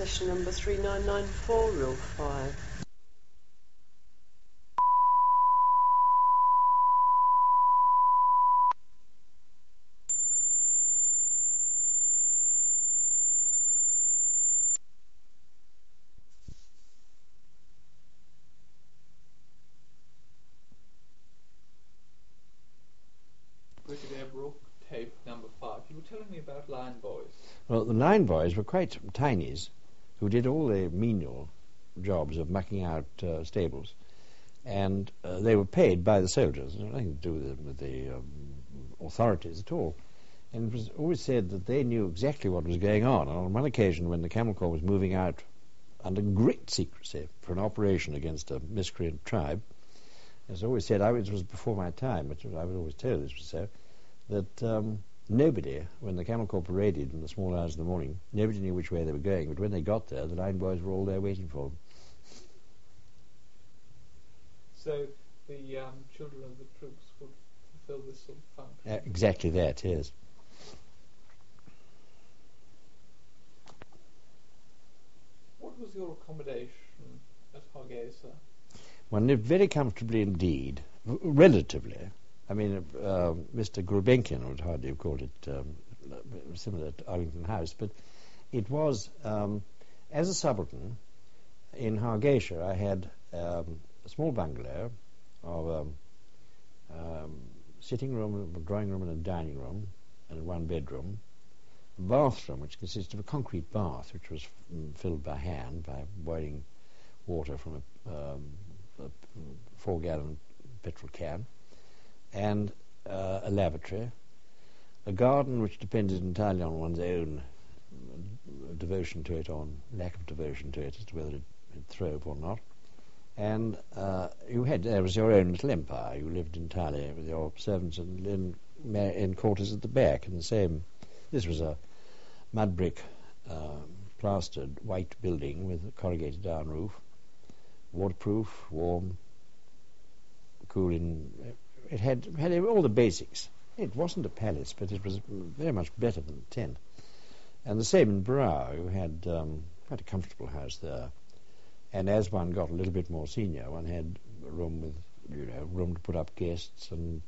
question number 3994, rule 5. Brigadier Brooke, tape number 5. You were telling me about line boys. Well, the line boys were quite tinies who did all the menial jobs of mucking out stables. And they were paid by the soldiers. It had nothing to do with the authorities at all. And it was always said that they knew exactly what was going on. And on one occasion, when the Camel Corps was moving out under great secrecy for an operation against a miscreant tribe, as I always said, it was before my time, but I was always told this was so, that nobody, when the Camel Corps paraded in the small hours of the morning, nobody knew which way they were going, but when they got there, the line boys were all there waiting for them. So the children of the troops would fulfill this sort of function? Exactly that, yes. What was your accommodation at Hargeisa? One lived very comfortably indeed, relatively. I mean, Mr. Gulbenkian would hardly have called it similar to Arlington House, but it was, as a subaltern, in Hargeisa I had a small bungalow of a sitting room, a drawing room and a dining room, and one bedroom, a bathroom which consisted of a concrete bath which was filled by hand by boiling water from a 4-gallon petrol can, and a lavatory, a garden which depended entirely on one's own devotion to it, or lack of devotion to it, as to whether it'd throw up or not. And there was your own little empire. You lived entirely with your servants in quarters at the back, and the same. This was a mud brick plastered white building with a corrugated iron roof, waterproof, warm, cool. It had all the basics. It wasn't a palace, but it was very much better than a tent. And the same in Brow. You had quite a comfortable house there. And as one got a little bit more senior, one had a room with, room to put up guests and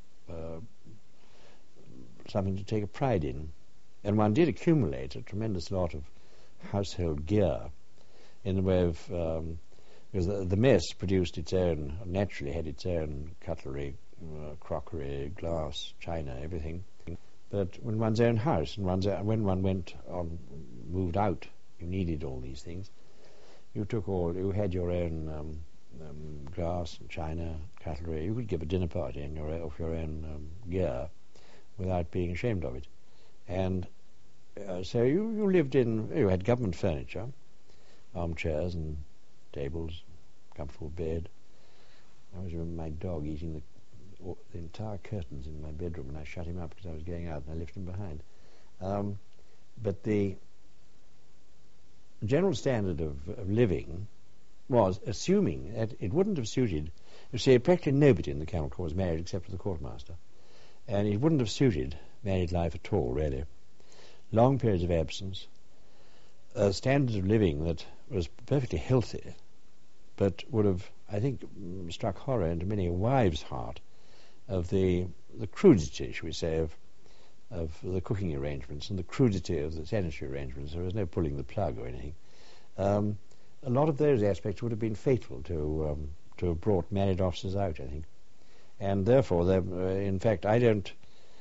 something to take a pride in. And one did accumulate a tremendous lot of household gear in the way of, because the mess produced its own, naturally had its own cutlery, crockery, glass, china, everything. But when one's own house, and when one moved out, you needed all these things. You had your own glass and china, cutlery. You could give a dinner party off your own gear without being ashamed of it. And so you lived you had government furniture, armchairs and tables, comfortable bed. I always remember my dog eating the entire curtains in my bedroom, and I shut him up because I was going out and I left him behind. But the general standard of living was assuming that it wouldn't have suited, you see, practically nobody in the Camel Corps was married except for the quartermaster, and it wouldn't have suited married life at all, really. Long periods of absence, a standard of living that was perfectly healthy, but would have, I think, struck horror into many a wife's heart of the crudity, shall we say, of the cooking arrangements and the crudity of the sanitary arrangements. There was no pulling the plug or anything. A lot of those aspects would have been fatal to have brought married officers out, I think. And therefore, in fact, I don't...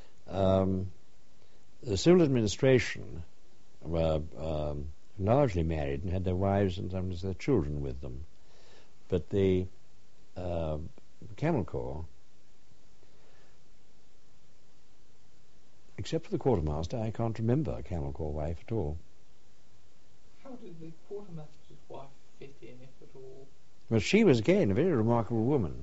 the civil administration were largely married and had their wives and sometimes their children with them. But the Camel Corps, except for the quartermaster, I can't remember a Camel Corps wife at all. How did the quartermaster's wife fit in, if at all? Well, she was, again, a very remarkable woman.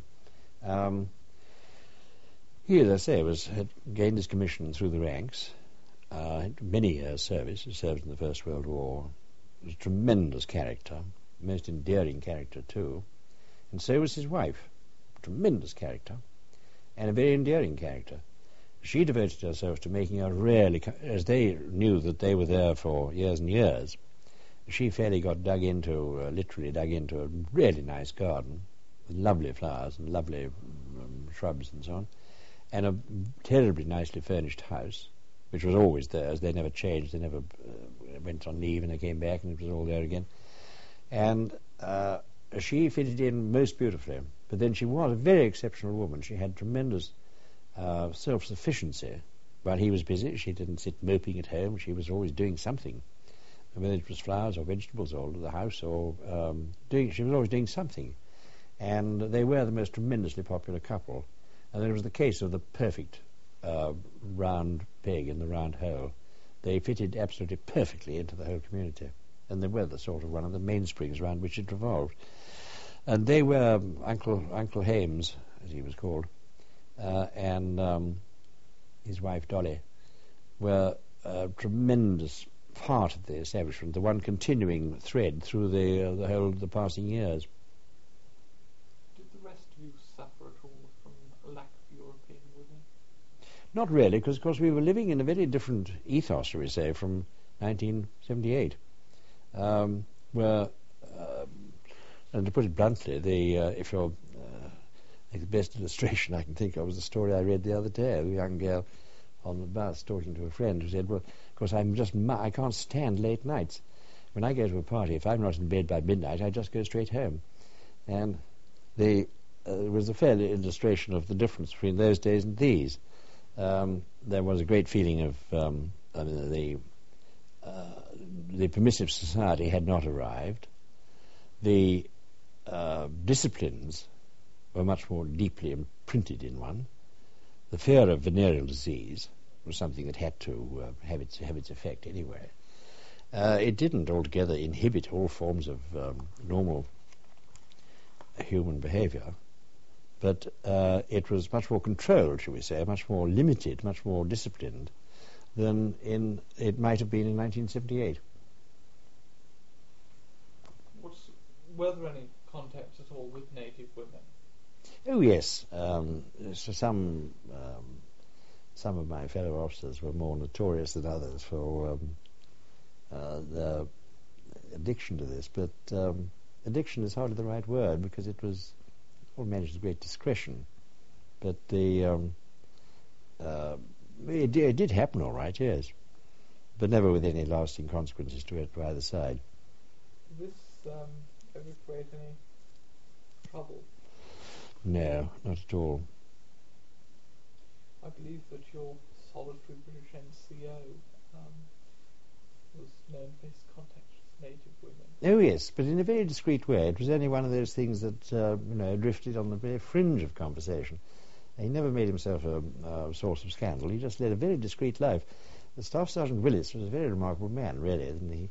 He, as I say, had gained his commission through the ranks, had many years' service. He served in the First World War. He was a tremendous character, most endearing character, too. And so was his wife, tremendous character, and a very endearing character. She devoted herself to making a really, as they knew that they were there for years and years, she fairly got literally dug into a really nice garden with lovely flowers and lovely shrubs and so on, and a terribly nicely furnished house, which was always theirs. They never changed. They never went on leave and they came back and it was all there again. And she fitted in most beautifully. But then she was a very exceptional woman. She had tremendous self-sufficiency. While he was busy, she didn't sit moping at home. She was always doing something, whether it was flowers or vegetables or the house or she was always doing something. And they were the most tremendously popular couple. And it was the case of the perfect round peg in the round hole. They fitted absolutely perfectly into the whole community. And they were the sort of one of the mainsprings around which it revolved. And they were Uncle Hames, as he was called, and his wife Dolly were a tremendous part of the establishment, the one continuing thread through the whole of the passing years. Did the rest of you suffer at all from a lack of European women? Not really, because of course we were living in a very different ethos, shall we say, from 1978, where, and to put it bluntly, the best illustration I can think of was the story I read the other day of a young girl on the bus talking to a friend who said, well, of course, I can't stand late nights. When I go to a party, if I'm not in bed by midnight, I just go straight home. And it was a fair illustration of the difference between those days and these. There was a great feeling of the permissive society had not arrived. The disciplines were much more deeply imprinted in one. The fear of venereal disease was something that had to have its effect anyway. It didn't altogether inhibit all forms of normal human behavior, but it was much more controlled, shall we say, much more limited, much more disciplined than it might have been in 1978. Were there any contacts at all with native women? Oh yes, so some of my fellow officers were more notorious than others for their addiction to this, but addiction is hardly the right word because it was all managed with great discretion. But it did happen all right, yes, but never with any lasting consequences to it by either side. Did this ever create any trouble? No, not at all. I believe that your solitary British NCO was known for his contact with native women. Oh yes, but in a very discreet way. It was only one of those things that drifted on the very fringe of conversation. He never made himself a source of scandal. He just led a very discreet life. The Staff Sergeant Willis was a very remarkable man, really, and he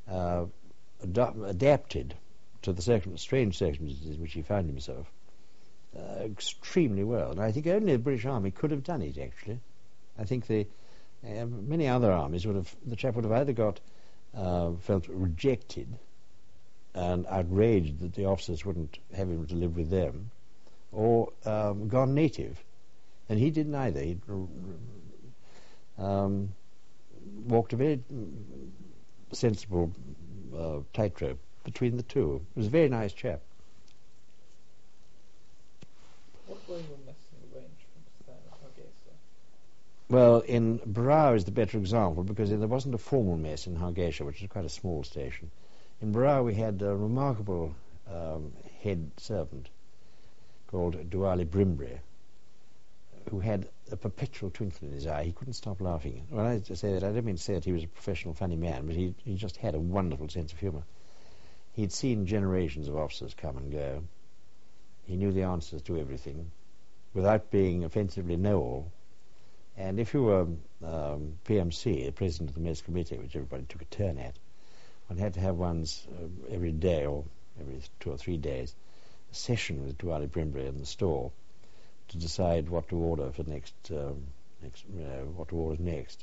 adapted to the strange circumstances in which he found himself extremely well. And I think only the British Army could have done it, actually. I think many other armies the chap would have either felt rejected and outraged that the officers wouldn't have him to live with them, or gone native. And he did neither. He walked a very sensible tightrope between the two. He was a very nice chap. What were your messing arrangements then at Hargeisa? Well, in Burrao is the better example because there wasn't a formal mess in Hargeisa, which is quite a small station. In Burrao we had a remarkable head servant called Duali Brimbri, who had a perpetual twinkle in his eye. He couldn't stop laughing. When I say that, I don't mean to say that he was a professional funny man, but he just had a wonderful sense of humour. He'd seen generations of officers come and go. He knew the answers to everything without being offensively know-all. And if you were PMC, the President of the Mess Committee, which everybody took a turn at, one had to have one's every day or every 2 or 3 days a session with Duali Brimbri in the store to decide what to order for what to order next.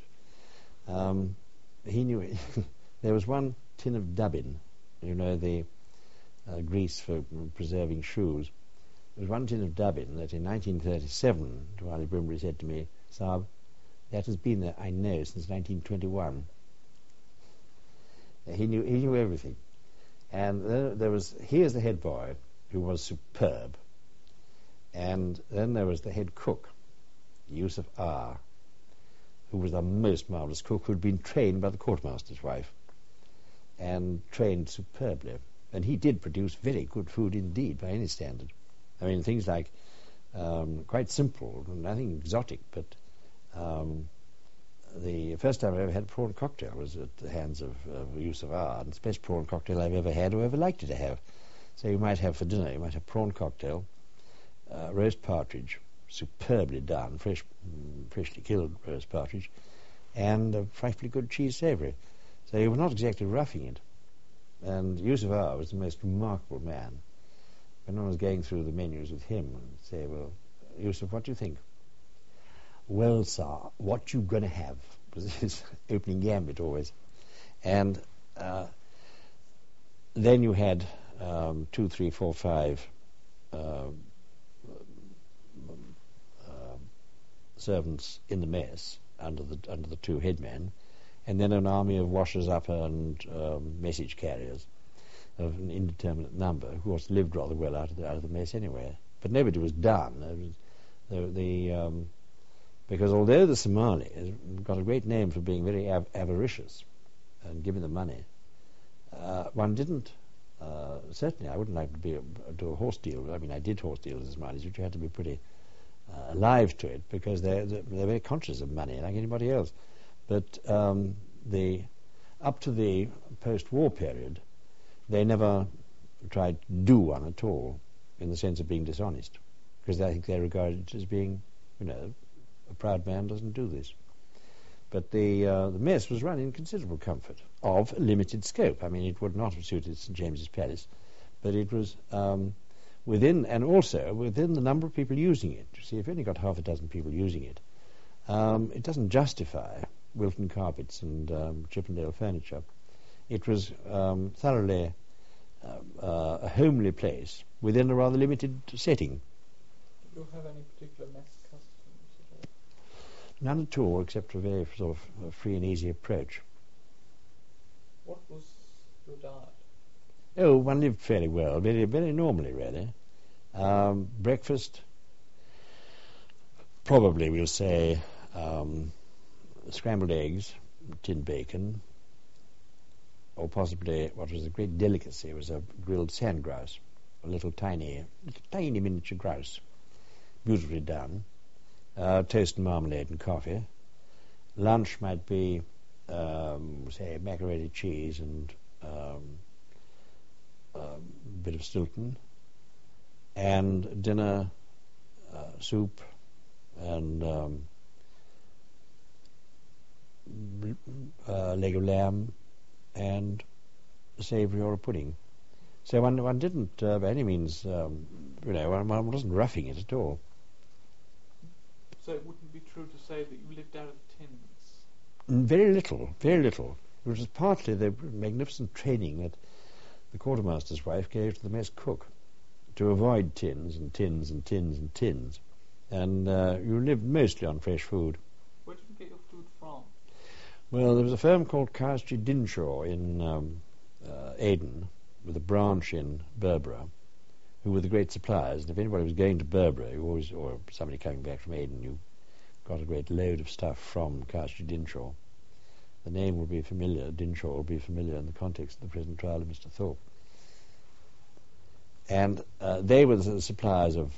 He knew there was one tin of dubbin, the grease for preserving shoes. There was one tin of dubbin that in 1937 Duali Brimbri said to me, "Saab, that has been there, I know, since 1921. He knew everything. And he was the head boy, who was superb. And then there was the head cook, Yusuf R., who was the most marvellous cook, who had been trained by the quartermaster's wife, and trained superbly. And he did produce very good food indeed, by any standard. I mean, things like quite simple, nothing exotic, but the first time I ever had a prawn cocktail was at the hands of Yusuf R., and it's the best prawn cocktail I've ever had or ever liked to have. So you might have for dinner, you might have prawn cocktail, roast partridge, superbly done, freshly killed roast partridge, and a frightfully good cheese savoury. So you were not exactly roughing it. And Yusuf R. was the most remarkable man. When I was going through the menus with him, I'd say, well, Yusuf, what do you think? Well, sir, what you going to have? Was his opening gambit always. And then you had 2, 3, 4, 5 servants in the mess under the 2 headmen, and then an army of washers-up and message carriers of an indeterminate number, who of course lived rather well out of the mess anyway. But nobody was done. Because although the Somalis got a great name for being very avaricious and giving them money, one didn't. Certainly, I wouldn't like to do a horse deal. I mean, I did horse deals with the Somalis, but you had to be pretty alive to it, because they're very conscious of money, like anybody else. But up to the post-war period, they never tried to do one at all, in the sense of being dishonest, because I think they regarded it as being, a proud man doesn't do this. But the mess was run in considerable comfort, of limited scope. I mean, it would not have suited St. James's Palace, but it was within the number of people using it. You see, if you've only got half a dozen people using it, it doesn't justify Wilton carpets and Chippendale furniture. It was thoroughly a homely place within a rather limited setting. Did you have any particular mess customs at all? None at all, except a very sort of free and easy approach. What was your diet? Oh, one lived fairly well, very, very normally, really. Breakfast, probably we'll say scrambled eggs, tinned bacon, or possibly what was a great delicacy was a grilled sand grouse, a little tiny miniature grouse, beautifully done. Toast and marmalade and coffee. Lunch might be, say, macaroni cheese and a bit of Stilton, and dinner, soup and leg of lamb and a savoury or a pudding. So one didn't by any means, one wasn't roughing it at all. So it wouldn't be true to say that you lived out of tins? Very little, very little. Which was partly the magnificent training that the quartermaster's wife gave to the mess cook, to avoid tins and tins and tins and tins. And you lived mostly on fresh food. Where did you get your food from? Well, there was a firm called Carstry Dinshaw in Aden, with a branch in Berbera, who were the great suppliers. And if anybody was going to Berbera, or somebody coming back from Aden, you got a great load of stuff from Carstry Dinshaw. The name will be familiar, Dinshaw will be familiar in the context of the present trial of Mr. Thorpe. And they were the suppliers of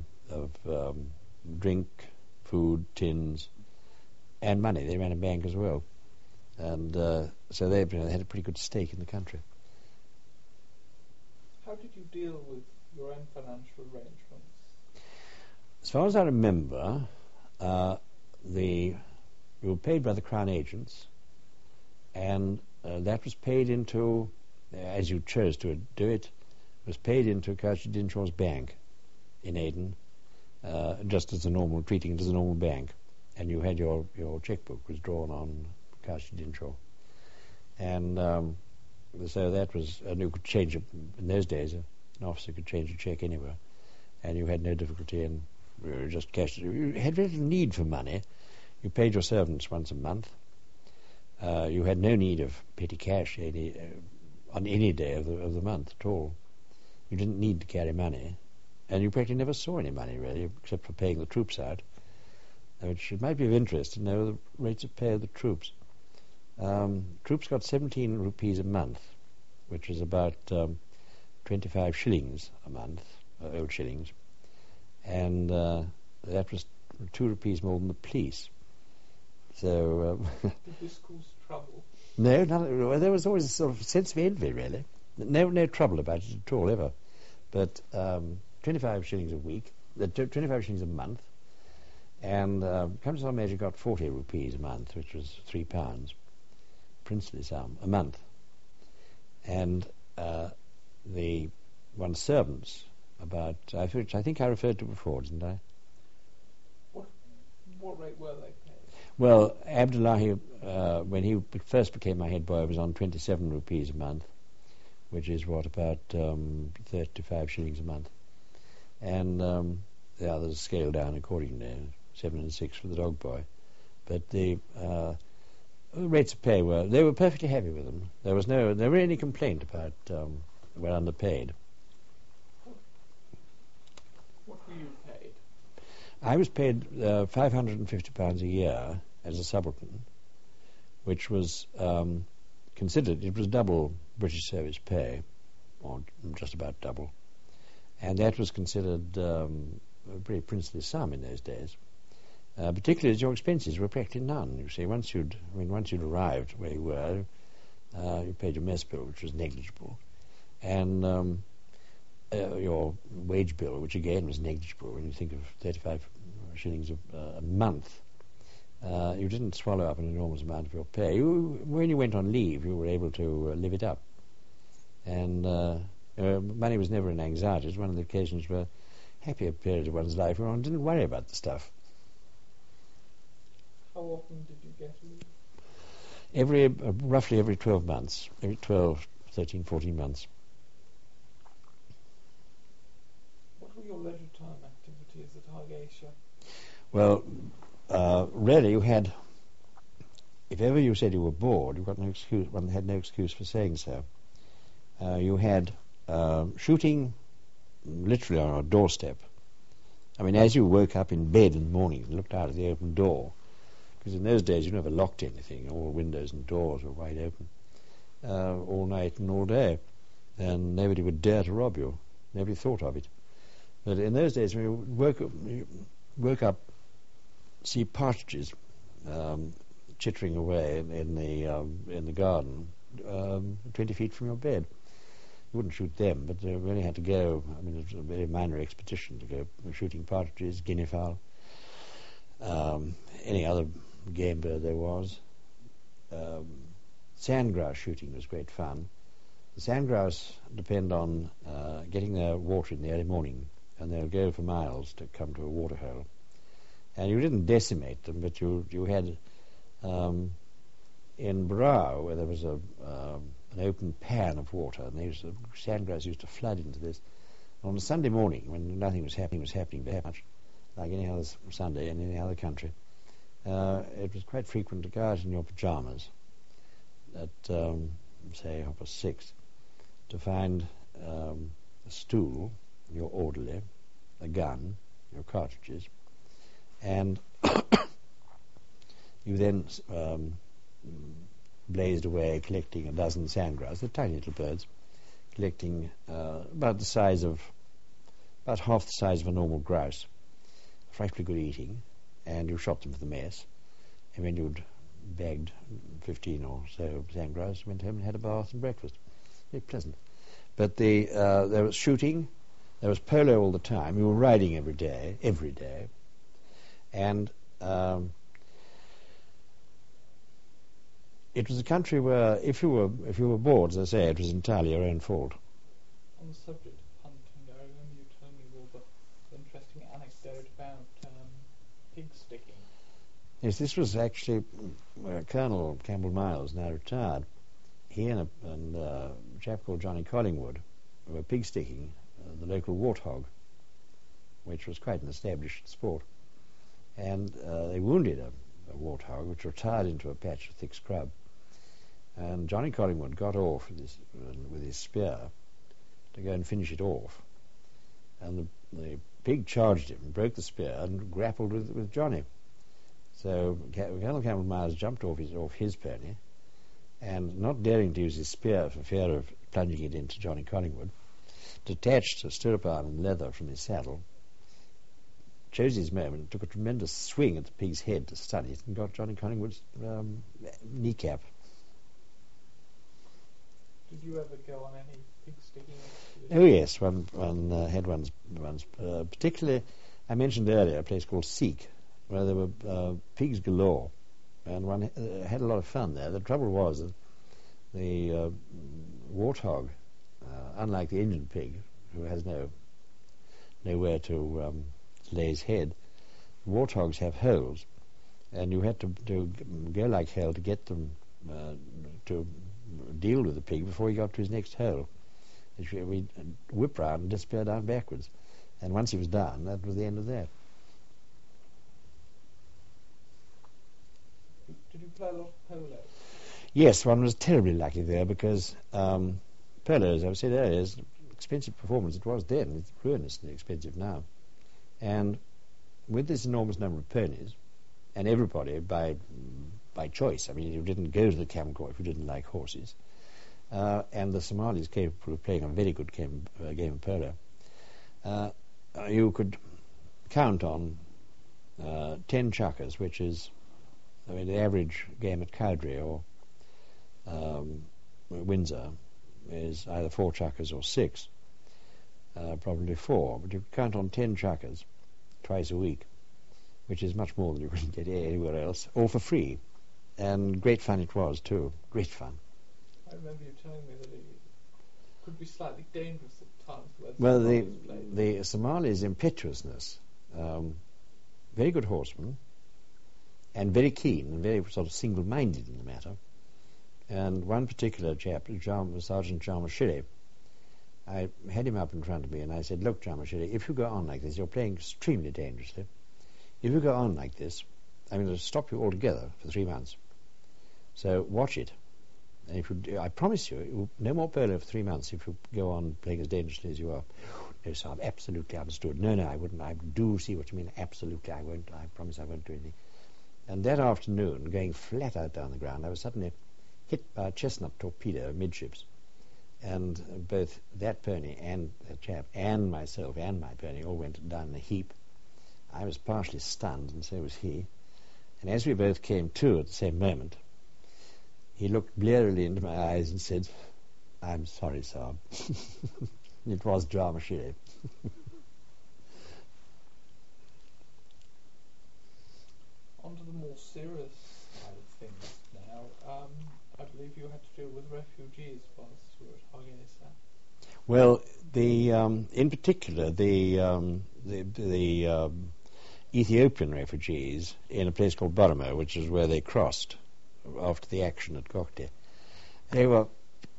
drink, food, tins, and money. They ran a bank as well. And so they had a pretty good stake in the country. How did you deal with your own financial arrangements? As far as I remember, we were paid by the Crown agents, and that was paid into, as you chose to do it, was paid into Carstry Dinshaw's bank in Aden, just as treating it as a normal bank. And you had your checkbook was drawn on Carstry Dinshaw. And so that was, and you could change it, in those days, an officer could change a cheque anywhere, and you had no difficulty in just cash it. You had very little need for money. You paid your servants once a month, you had no need of petty cash on any day of the month at all. You didn't need to carry money, and you practically never saw any money really, except for paying the troops out. Which it might be of interest to know the rates of pay of the troops. Troops got 17 rupees a month, which is about 25 shillings a month, old shillings, and that was 2 rupees more than the police. So Did this cause trouble? no, there was always a sort of sense of envy, really. No trouble about it at all, ever. But 25 shillings a week, 25 shillings a month, and Countess Old Major got 40 rupees a month, which was £3, princely sum, a month. And the one's servants, which I think I referred to before, didn't I? What rate were they paid? Well, Abdullahi, when he first became my head boy, was on 27 rupees a month, which is about 35 shillings a month. And the others scaled down accordingly, 7 and 6 for the dog boy. But the rates of pay they were perfectly happy with them. There was never any complaint about we're underpaid. What were you paid? I was paid £550 a year as a subaltern, which was considered, it was double British service pay, or just about double, and that was considered a pretty princely sum in those days, particularly as your expenses were practically none. You see, once you'd arrived where you were, you paid your mess bill, which was negligible, and your wage bill, which again was negligible when you think of 35 shillings a month. You didn't swallow up an enormous amount of your pay. When you went on leave, you were able to live it up. And money was never an anxiety. It was one of the occasions where happier period of one's life where one didn't worry about the stuff. How often did you get leave? Roughly every 12 months, every 12, 13, 14 months. What were your leisure time activities at Hargeisa? Well, really, you had, if ever you said you were bored, you got no excuse. One had no excuse for saying so. You had shooting literally on our doorstep. I mean, as you woke up in bed in the morning and looked out of the open door, because in those days you never locked anything, all windows and doors were wide open, all night and all day, and nobody would dare to rob you. Nobody thought of it. But in those days, when you woke up, see partridges chittering away in the garden, 20 feet from your bed. You wouldn't shoot them, but you really had to go. I mean, it was a very minor expedition to go shooting partridges, guinea fowl, any other game bird there was. Sandgrouse shooting was great fun. The sandgrouse depend on getting their water in the early morning, and they'll go for miles to come to a water hole. And you didn't decimate them, but you had in Brow, where there was an open pan of water, and the sandgrouse used to flood into this. And on a Sunday morning, when nothing was happening very much, like any other Sunday in any other country, it was quite frequent to go out in your pyjamas at, say, 6:30 to find a stool, your orderly, a gun, your cartridges, and you then blazed away collecting a dozen sandgrouse. They're tiny little birds, collecting about half the size of a normal grouse. Frightfully good eating, and you shot them for the mess. And when you'd bagged 15 or so sandgrouse, went home and had a bath and breakfast. Very pleasant. But there was shooting, there was polo all the time. You were riding every day, and it was a country where if you were bored, as I say, it was entirely your own fault. On the subject of hunting, I remember you telling me all the interesting anecdote about pig sticking. Yes, this was actually Colonel Campbell Miles, now retired. He and a chap called Johnny Collingwood were pig sticking the local warthog, which was quite an established sport. And they wounded a warthog, which retired into a patch of thick scrub. and Johnny Collingwood got off with his spear to go and finish it off, and the pig charged him, broke the spear, and grappled with Johnny. So Colonel Campbell Myers jumped off his pony, and not daring to use his spear for fear of plunging it into Johnny Collingwood, detached a stirrup iron and leather from his saddle, chose his moment, took a tremendous swing at the pig's head to stun it, and got Johnny Collingwood's kneecap. Did you ever go on any pig sticking expeditions? Oh yes, one had ones particularly. I mentioned earlier a place called Seek, where there were pigs galore, and one had a lot of fun there. The trouble was that the warthog, unlike the Indian pig, who has nowhere to lay his head, warthogs have holes, and you had to go like hell to get them to deal with the pig before he got to his next hole. We'd whip round and disappear down backwards, and once he was down, that was the end of that. Did you play a lot of polo? Yes, one was terribly lucky there because polo, as I said earlier, is an expensive performance. It was then. It's ruinously expensive now. And with this enormous number of ponies, and everybody by choice, I mean, you didn't go to the Camcoy if you didn't like horses, and the Somalis capable of playing a very good game of polo, you could count on 10 chukkers, which is, I mean, the average game at Cowdrey or Windsor is either 4 chukkers or 6, probably 4, but you could count on 10 chukkers twice a week, which is much more than you could get anywhere else, all for free. And great fun it was too, great fun. I remember you telling me that it could be slightly dangerous at times. Well, the Somalis' impetuousness, very good horsemen, and very keen and very sort of single-minded in the matter. And one particular chap, Sergeant Jarmashiri, I had him up in front of me and I said, "Look, Jarmashiri, if you go on like this, you're playing extremely dangerously. If you go on like this, I'm going to stop you altogether for 3 months. So watch it. And if you, I promise you, no more polo for 3 months if you go on playing as dangerously as you are." "No, sir, I've absolutely understood." No, I wouldn't. I do see what you mean. Absolutely, I won't. I promise I won't do anything." And that afternoon, going flat out down the ground, I was suddenly hit by a chestnut torpedo amidships. And both that pony and that chap and myself and my pony all went down in a heap. I was partially stunned, and so was he. And as we both came to at the same moment, he looked blearily into my eyes and said, "I'm sorry, sir." It was Jarmashiri. On to the more serious side of things now. I believe you had to deal with refugees whilst you were at Hargeisa. Well, in particular, the Ethiopian refugees in a place called Boromo, which is where they crossed after the action at Kokte. They were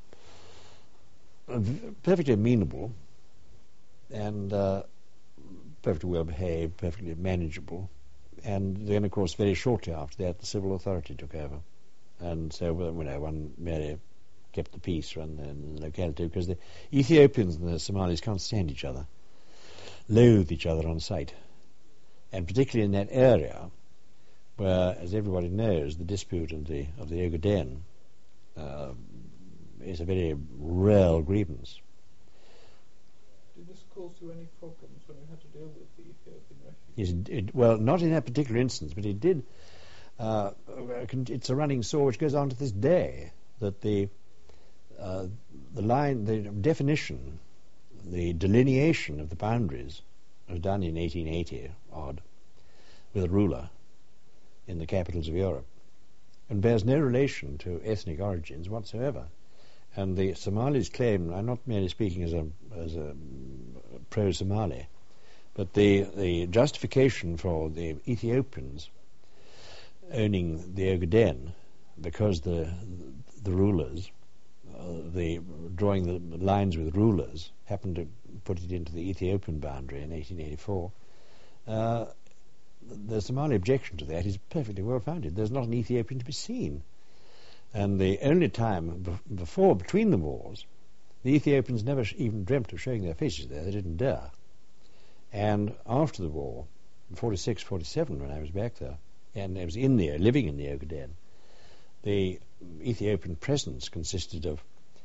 perfectly amenable and perfectly well behaved, perfectly manageable. And then, of course, very shortly after that, the civil authority took over. And so, one merely kept the peace in the locality, because the Ethiopians and the Somalis can't stand each other, loathe each other on sight. And particularly in that area, where, as everybody knows, the dispute of the Ogaden is a very real grievance. Did this cause you any problems when you had to deal with the Ethiopian refugees? Yes, well, not in that particular instance, but it did. It's a running saw which goes on to this day, that the line, the definition, the delineation of the boundaries was done in 1880 odd with a ruler in the capitals of Europe, and bears no relation to ethnic origins whatsoever. And the Somalis claim, I'm not merely speaking as a pro-Somali, but the justification for the Ethiopians owning the Ogaden, because the rulers, drawing the lines with rulers, happened to put it into the Ethiopian boundary in 1884. The Somali objection to that is perfectly well founded. There's not an Ethiopian to be seen. And the only time between the wars, the Ethiopians never even dreamt of showing their faces there. They didn't dare. And after the war, 46, 47, when I was back there, and I was in there, living in the Ogaden, the Ethiopian presence consisted of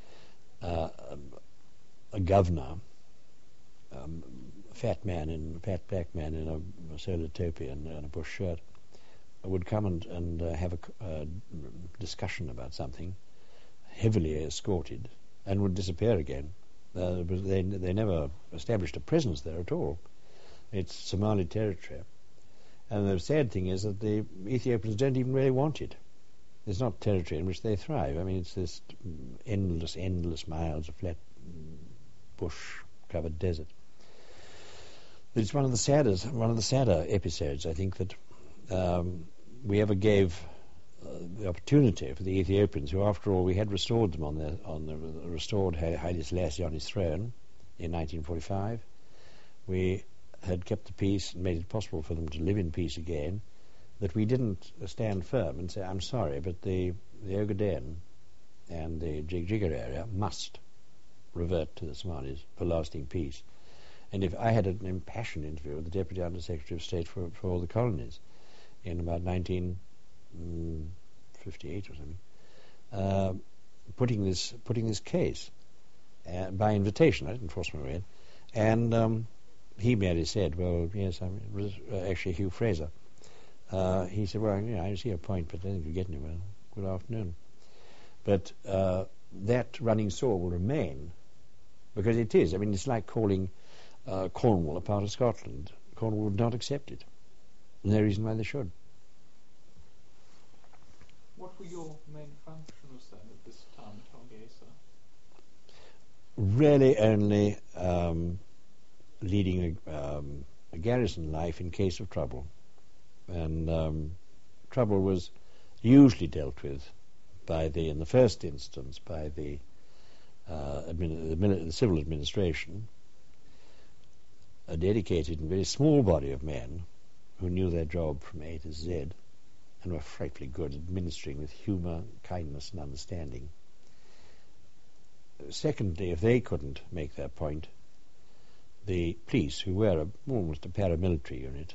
a governor, a fat black man in a solar topi and a bush shirt, would come and have a discussion about something, heavily escorted, and would disappear again. They never established a presence there at all. It's Somali territory. And the sad thing is that the Ethiopians don't even really want it. It's not territory in which they thrive. I mean, it's this endless miles of flat bush-covered desert. But it's one of the sadder episodes, I think, that we ever gave the opportunity for the Ethiopians, who, after all, we had restored them on the restored Haile Selassie on his throne in 1945. We had kept the peace and made it possible for them to live in peace again, that we didn't stand firm and say, I'm sorry, but the Ogaden and the Jigjiga area must revert to the Somalis for lasting peace. And if I had an impassioned interview with the Deputy Under-Secretary of State for all the colonies in about 1958 or something, putting this case by invitation. I didn't force my way in. And he merely said, well, yes, it was actually Hugh Fraser. He said, well, yeah, I see your point, but I don't think you get anywhere. Good afternoon. But that running sore will remain, because it is. I mean, it's like calling Cornwall a part of Scotland. Cornwall would not accept it. No reason why they should. What were your main functions then at this time at Hargeisa? Really only leading a garrison life in case of trouble. And trouble was usually dealt with in the first instance, by the civil administration, a dedicated and very small body of men who knew their job from A to Z and were frightfully good at administering with humour, kindness and understanding. Secondly, if they couldn't make their point, the police, who were almost a paramilitary unit,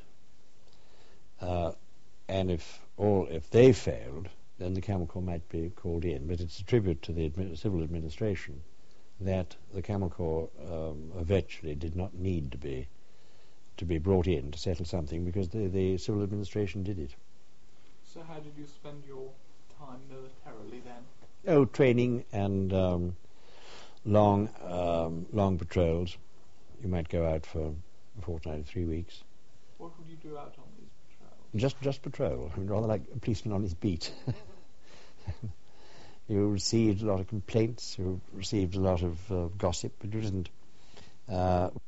and if they failed, then the Camel Corps might be called in. But it's a tribute to the civil administration that the Camel Corps eventually did not need to be brought in to settle something, because the civil administration did it. So how did you spend your time militarily then? Oh, training and long patrols. You might go out for a fortnight or 3 weeks. What would you do out on these patrols? Just patrol. I mean, rather like a policeman on his beat. You received a lot of complaints, you received a lot of gossip, but you didn't